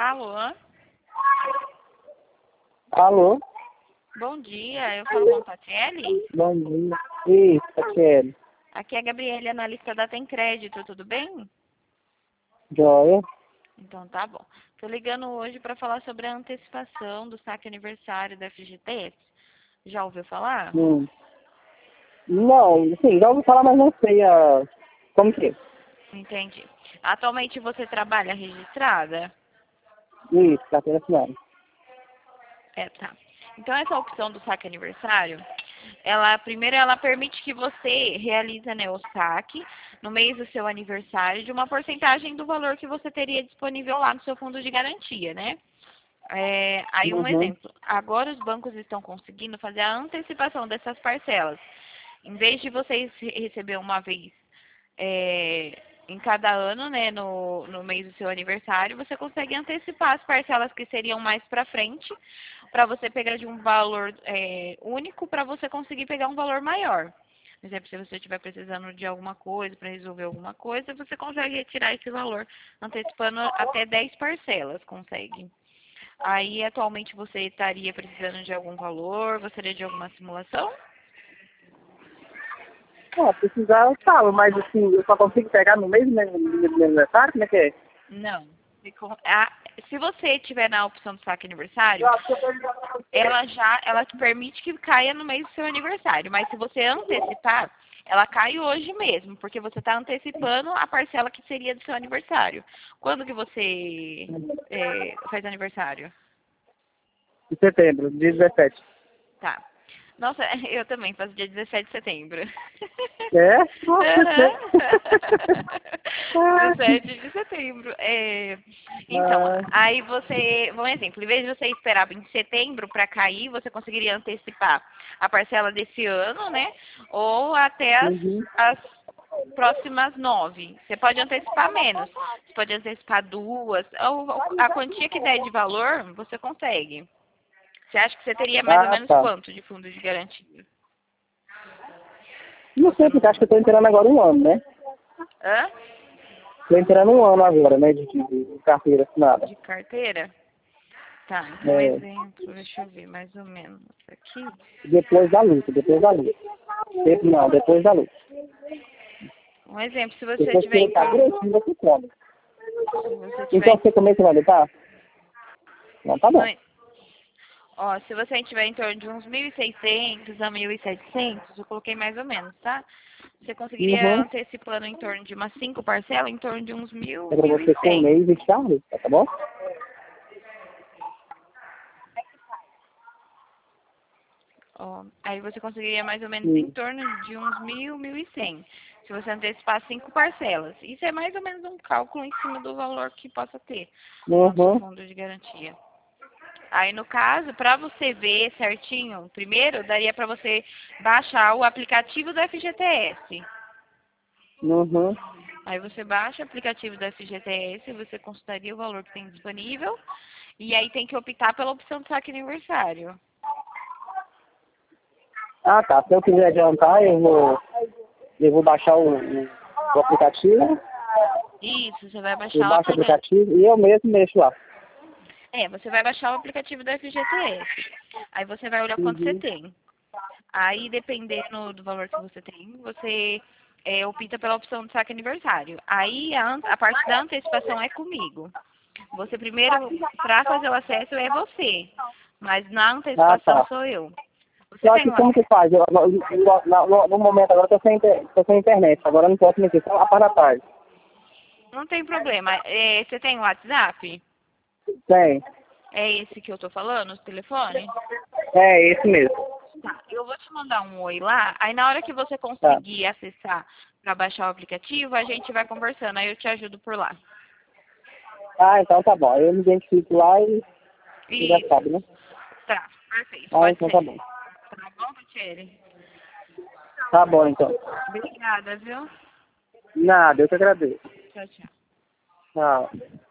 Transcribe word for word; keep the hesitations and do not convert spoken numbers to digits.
Alô? Alô? Bom dia, eu falo com a Tatiele? Bom dia. Isso, Tatiele. Aqui é a Gabriela, analista da Tem Crédito, tudo bem? Joia. Então tá bom. Tô ligando hoje para falar sobre a antecipação do saque aniversário da F G T S. Já ouviu falar? Hum. Não, sim, já ouvi falar, mas não sei a... como que é. Entendi. Atualmente você trabalha registrada? Isso, carteira assinada. É, tá. Então essa opção do saque aniversário, ela primeiro ela permite que você realize, né, o saque no mês do seu aniversário de uma porcentagem do valor que você teria disponível lá no seu fundo de garantia, né? É, aí um Uhum. exemplo, agora os bancos estão conseguindo fazer a antecipação dessas parcelas. Em vez de vocês re- receber uma vez é, em cada ano, né, no, no mês do seu aniversário, você consegue antecipar as parcelas que seriam mais para frente, para você pegar de um valor é, único, para você conseguir pegar um valor maior. Por exemplo, se você estiver precisando de alguma coisa, para resolver alguma coisa, você consegue retirar esse valor antecipando até dez parcelas, consegue. Aí, atualmente, você estaria precisando de algum valor, gostaria de alguma simulação? Ah, precisar eu falo, mas assim, eu só consigo pegar no mesmo né, no meu aniversário, como é que é? Não. Se com- a- se você tiver na opção do saque aniversário, ela já ela te permite que caia no mês do seu aniversário. Mas se você antecipar, ela cai hoje mesmo, porque você está antecipando a parcela que seria do seu aniversário. Quando que você é, faz aniversário? Em setembro, dia dezessete. Tá. Nossa, eu também faço dia dezessete de setembro. É? Nossa, Aham. ah, dezessete de setembro. É, então, ah, aí você, um exemplo, em vez de você esperar em setembro para cair, você conseguiria antecipar a parcela desse ano, né? Ou até as, uhum. as próximas nove. Você pode antecipar menos. Você pode antecipar duas. Ou a quantia que der de valor, você consegue. Você acha que você teria mais ou Ah, menos tá. quanto de fundo de garantia? Não Você sei, porque não. acho que eu tô entrando agora um ano, né? Hã? Tô entrando um ano agora, né, de, de, de carteira assinada. De carteira? Tá, então um É, exemplo, deixa eu ver mais ou menos aqui. depois da luta, depois da luta. Sempre não, depois da luta. Um exemplo, se você Depois que tiver ele em tá torno. direitinho, você come. Se você tiver Então em. você como é que vai lutar? Não, tá bom. no- Ó, se você tiver em torno de uns mil e seiscentos a mil e setecentos, eu coloquei mais ou menos, tá? Você conseguiria Uhum. antecipando em torno de umas cinco parcelas, em torno de uns mil, É pra mil e você com um cem. mês e chave, tá bom? Ó, aí você conseguiria mais ou menos em Hum. torno de uns mil, mil e cem. Se você antecipar cinco parcelas. Isso é mais ou menos um cálculo em cima do valor que possa ter lá no seu Uhum. fundo de garantia. Aí, no caso, para você ver certinho, primeiro, daria para você baixar o aplicativo do F G T S. Uhum. Aí você baixa o aplicativo do F G T S, você consultaria o valor que tem disponível, e aí tem que optar pela opção de saque aniversário. Ah, tá. Se eu quiser adiantar, eu vou, eu vou baixar o, o, o aplicativo, Isso, você vai eu baixar o baixo o aplicativo. aplicativo e eu mesmo mexo lá. É, você vai baixar o aplicativo do F G T S. Aí você vai olhar quanto você Uhum. tem. Aí, dependendo do valor que você tem, você é, opta pela opção de saque aniversário. Aí, a, an- a parte da antecipação é comigo. Você primeiro, para fazer o acesso, é você. Mas na Ah, antecipação tá. sou eu. Você Só tem que o como que WhatsApp? faz? Eu, no, no, no- no momento agora eu tô sem, inter- tô sem internet, agora eu não posso mexer, só a par da tarde. Não tem problema. É, você tem o WhatsApp? Tem. É esse que eu tô falando, o telefone? É esse mesmo. Tá, eu vou te mandar um oi lá. Aí na hora que você Tá. conseguir acessar para baixar o aplicativo, a gente vai conversando. Aí eu te ajudo por lá. Ah, então tá bom. Eu me identifico lá e, e já Isso. sabe, né? Tá, perfeito. Ah, Pode então tá ser. bom. Tá bom, Tatiele? Tá bom, então. Obrigada, viu? Nada, eu que agradeço. Tchau, tchau. Tchau.